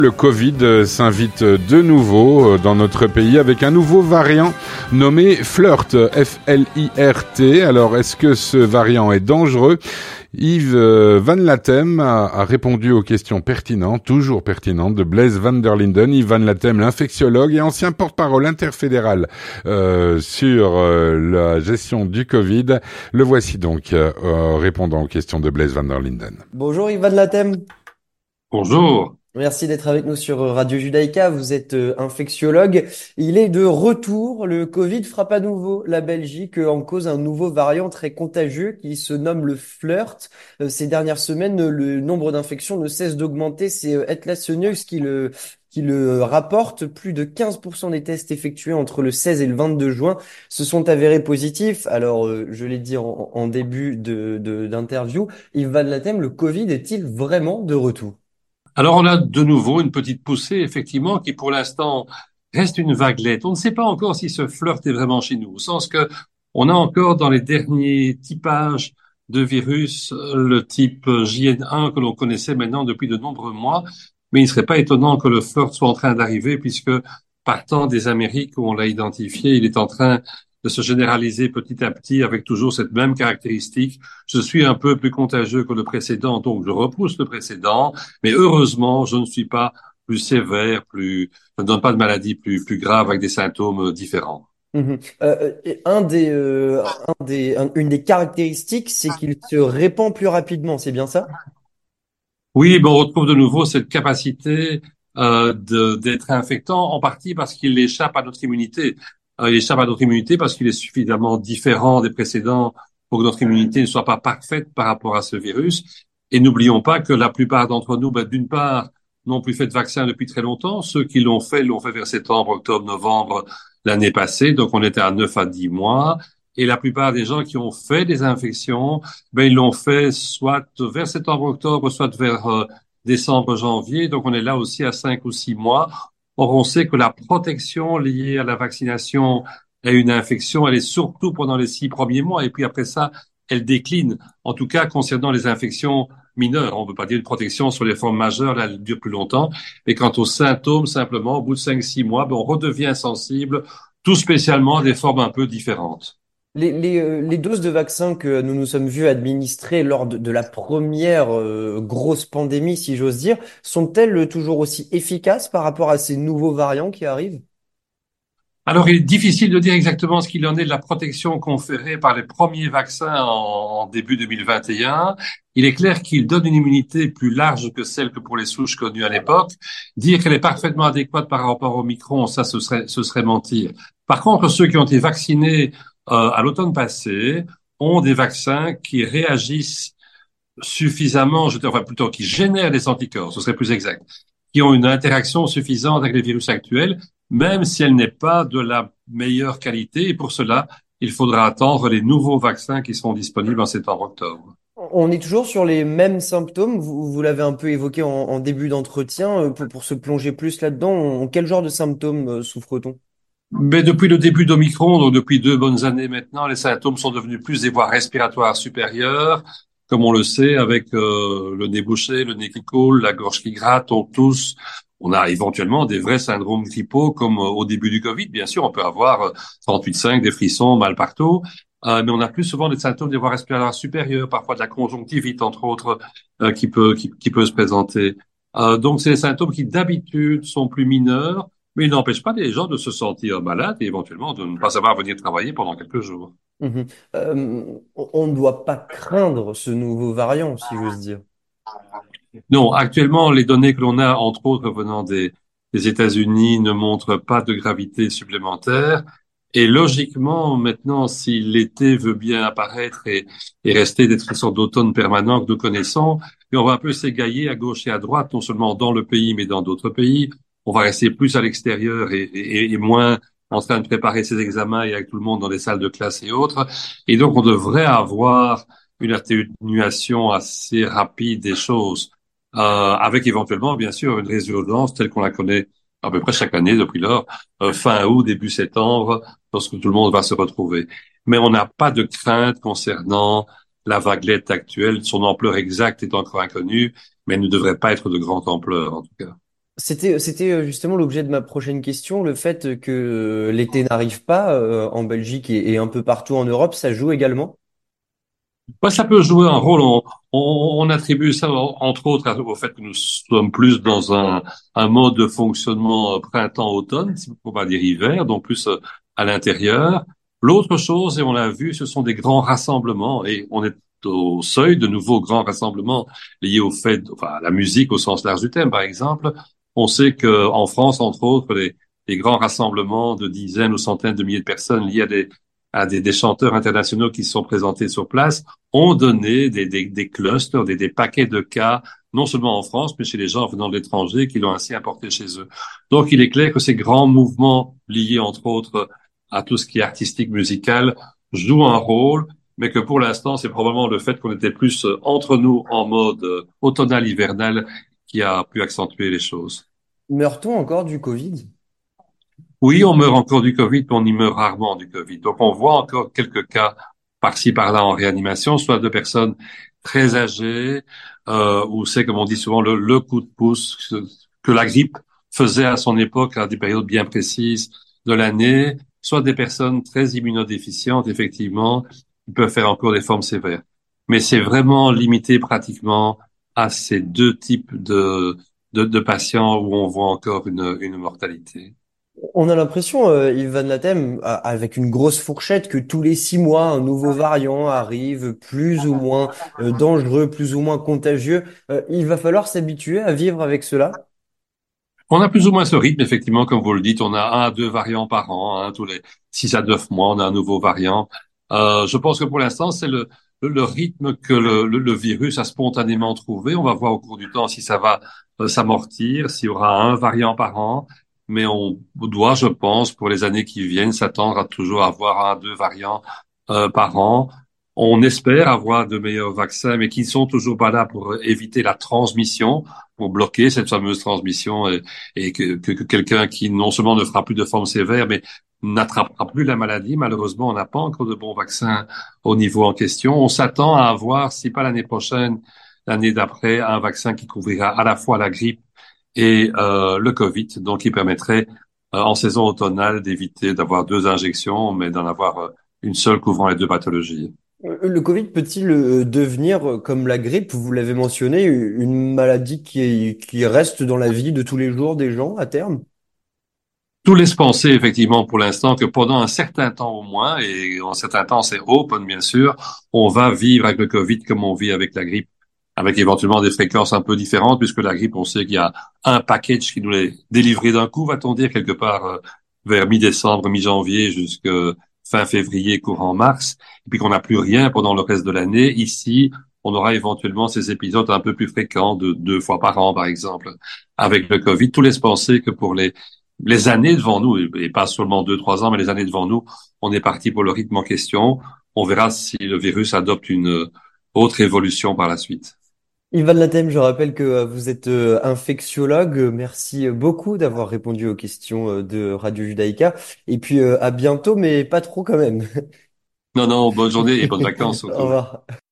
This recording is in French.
Le Covid s'invite de nouveau dans notre pays avec un nouveau variant nommé Flirt, F-L-I-R-T. Alors, est-ce que ce variant est dangereux ? Yves Van Latem a répondu aux questions pertinentes, toujours pertinentes, de Blaise van der Linden. Yves Van Latem, l'infectiologue et ancien porte-parole interfédéral sur la gestion du Covid. Le voici donc répondant aux questions de Blaise van der Linden. Bonjour Yves Van Latem. Bonjour. Merci d'être avec nous sur Radio Judaïka. Vous êtes infectiologue. Il est de retour. Le Covid frappe à nouveau la Belgique en cause un nouveau variant très contagieux qui se nomme le Flirt. Ces dernières semaines, le nombre d'infections ne cesse d'augmenter. C'est Atlas News qui le rapporte. Plus de 15% des tests effectués entre le 16 et le 22 juin se sont avérés positifs. Alors, je l'ai dit en début d'interview, Yves Van Latem, le Covid est-il vraiment de retour? Alors on a de nouveau une petite poussée, effectivement, qui pour l'instant reste une vaguelette. On ne sait pas encore si ce flirt est vraiment chez nous, au sens que on a encore dans les derniers typages de virus le type JN1 que l'on connaissait maintenant depuis de nombreux mois, mais il ne serait pas étonnant que le flirt soit en train d'arriver puisque partant des Amériques où on l'a identifié, il est en train de se généraliser petit à petit avec toujours cette même caractéristique. Je suis un peu plus contagieux que le précédent, donc je repousse le précédent, mais heureusement, je ne suis pas plus sévère, je ne donne pas de maladie plus grave avec des symptômes différents. Mhm. Une des caractéristiques, c'est qu'il se répand plus rapidement, c'est bien ça? Oui, ben on retrouve de nouveau cette capacité d'être infectant, en partie parce qu'il échappe à notre immunité. Il échappe à notre immunité parce qu'il est suffisamment différent des précédents pour que notre immunité ne soit pas parfaite par rapport à ce virus. Et n'oublions pas que la plupart d'entre nous, ben, d'une part, n'ont plus fait de vaccin depuis très longtemps. Ceux qui l'ont fait vers septembre, octobre, novembre l'année passée. Donc on était à 9 à 10 mois. Et la plupart des gens qui ont fait des infections, ben, ils l'ont fait soit vers septembre-octobre, soit vers décembre-janvier. Donc, on est là aussi à 5 ou 6 mois. Or, on sait que la protection liée à la vaccination et une infection, elle est surtout pendant les 6 premiers mois. Et puis après ça, elle décline. En tout cas, concernant les infections mineures, on ne peut pas dire une protection sur les formes majeures, là, elle dure plus longtemps. Mais quant aux symptômes, simplement, au bout de 5, 6 mois, ben, on redevient sensible, tout spécialement à des formes un peu différentes. Les doses de vaccins que nous nous sommes vus administrer lors de la première grosse pandémie, si j'ose dire, sont-elles toujours aussi efficaces par rapport à ces nouveaux variants qui arrivent? Alors, il est difficile de dire exactement ce qu'il en est de la protection conférée par les premiers vaccins en début 2021. Il est clair qu'il donne une immunité plus large que celle que pour les souches connues à l'époque. Dire qu'elle est parfaitement adéquate par rapport au Micron, ça, ce serait mentir. Par contre, ceux qui ont été vaccinés à l'automne passé ont des vaccins qui réagissent suffisamment, enfin plutôt qui génèrent des anticorps, ce serait plus exact, qui ont une interaction suffisante avec les virus actuels, même si elle n'est pas de la meilleure qualité. Et pour cela, il faudra attendre les nouveaux vaccins qui seront disponibles en septembre-octobre. On est toujours sur les mêmes symptômes. Vous l'avez un peu évoqué en début d'entretien. Pour se plonger plus là-dedans, quel genre de symptômes souffre-t-on? Mais depuis le début d'Omicron, donc depuis 2 bonnes années maintenant, les symptômes sont devenus plus des voies respiratoires supérieures, comme on le sait, avec le nez bouché, le nez qui coule, la gorge qui gratte, on tousse. On a éventuellement des vrais syndromes grippaux, comme au début du Covid. Bien sûr, on peut avoir 38,5, des frissons, mal partout, mais on a plus souvent des symptômes des voies respiratoires supérieures, parfois de la conjonctivite, entre autres, qui peut se présenter. Donc, c'est des symptômes qui d'habitude sont plus mineurs, mais il n'empêche pas les gens de se sentir malades et éventuellement de ne pas savoir venir travailler pendant quelques jours. Mhm. On ne doit pas craindre ce nouveau variant, si j'ose dire. Non, actuellement, les données que l'on a, entre autres venant des États-Unis, ne montrent pas de gravité supplémentaire. Et logiquement, maintenant, si l'été veut bien apparaître et rester d'être une sorte d'automne permanent que nous connaissons, et on va un peu s'égailler à gauche et à droite, non seulement dans le pays, mais dans d'autres pays. On va rester plus à l'extérieur et moins en train de préparer ses examens et avec tout le monde dans les salles de classe et autres. Et donc, on devrait avoir une atténuation assez rapide des choses, avec éventuellement, bien sûr, une résurgence telle qu'on la connaît à peu près chaque année depuis lors, fin août, début septembre, lorsque tout le monde va se retrouver. Mais on n'a pas de crainte concernant la vaguelette actuelle. Son ampleur exacte est encore inconnue, mais elle ne devrait pas être de grande ampleur, en tout cas. C'était justement l'objet de ma prochaine question, le fait que l'été n'arrive pas en Belgique et un peu partout en Europe, ça joue également? Ouais, ça peut jouer un rôle. On attribue ça, entre autres, au fait que nous sommes plus dans un mode de fonctionnement printemps-automne, si on va dire hiver, donc plus à l'intérieur. L'autre chose, et on l'a vu, ce sont des grands rassemblements, et on est au seuil de nouveaux grands rassemblements liés au fait, enfin, à la musique au sens large du terme, par exemple. On sait que en France, entre autres, les grands rassemblements de dizaines ou centaines de milliers de personnes liés à des chanteurs internationaux qui se sont présentés sur place ont donné des clusters, des paquets de cas, non seulement en France, mais chez les gens venant de l'étranger qui l'ont ainsi importé chez eux. Donc, il est clair que ces grands mouvements liés, entre autres, à tout ce qui est artistique, musical, jouent un rôle, mais que pour l'instant, c'est probablement le fait qu'on était plus entre nous en mode automnal, hivernal qui a pu accentuer les choses. Meurt-on encore du Covid? Oui, on meurt encore du Covid, mais on y meurt rarement du Covid. Donc, on voit encore quelques cas par-ci, par-là en réanimation, soit de personnes très âgées, où c'est, comme on dit souvent, le coup de pouce que la grippe faisait à son époque, à des périodes bien précises de l'année, soit des personnes très immunodéficientes, effectivement, qui peuvent faire encore des formes sévères. Mais c'est vraiment limité pratiquement à ces deux types de patients où on voit encore une mortalité. On a l'impression, Yves Van Latem, avec une grosse fourchette, que tous les 6 mois, un nouveau variant arrive, plus ou moins dangereux, plus ou moins contagieux. Il va falloir s'habituer à vivre avec cela. On a plus ou moins ce rythme, effectivement, comme vous le dites. On a un à deux variants par an, hein, tous les 6 à 9 mois, on a un nouveau variant. Je pense que pour l'instant, c'est le rythme que le virus a spontanément trouvé. On va voir au cours du temps si ça va s'amortir, s'il y aura un variant par an. Mais on doit, je pense, pour les années qui viennent, s'attendre à toujours avoir un à deux variants par an. On espère avoir de meilleurs vaccins, mais qui sont toujours pas là pour éviter la transmission, pour bloquer cette fameuse transmission et que quelqu'un qui non seulement ne fera plus de forme sévère, mais n'attrapera plus la maladie. Malheureusement, on n'a pas encore de bons vaccins au niveau en question. On s'attend à avoir, si pas l'année prochaine, l'année d'après, un vaccin qui couvrira à la fois la grippe et le Covid, donc qui permettrait en saison automnale d'éviter d'avoir deux injections, mais d'en avoir une seule couvrant les deux pathologies. Le Covid peut-il devenir, comme la grippe, vous l'avez mentionné, une maladie qui reste dans la vie de tous les jours des gens à terme? Tout laisse penser effectivement pour l'instant que pendant un certain temps au moins, et en certain temps c'est open bien sûr, on va vivre avec le Covid comme on vit avec la grippe, avec éventuellement des fréquences un peu différentes, puisque la grippe, on sait qu'il y a un package qui nous est délivré d'un coup, va-t-on dire, quelque part vers mi-décembre, mi-janvier, jusque fin février, courant mars, et puis qu'on n'a plus rien pendant le reste de l'année. Ici, on aura éventuellement ces épisodes un peu plus fréquents, de 2 fois par an par exemple, avec le Covid. Tout laisse penser que pour les années devant nous, et pas seulement 2, 3 ans, mais les années devant nous, on est parti pour le rythme en question. On verra si le virus adopte une autre évolution par la suite. Ivan Latem, je rappelle que vous êtes infectiologue. Merci beaucoup d'avoir répondu aux questions de Radio Judaïka. Et puis à bientôt, mais pas trop quand même. Non, non, bonne journée et bonnes vacances Au surtout. revoir.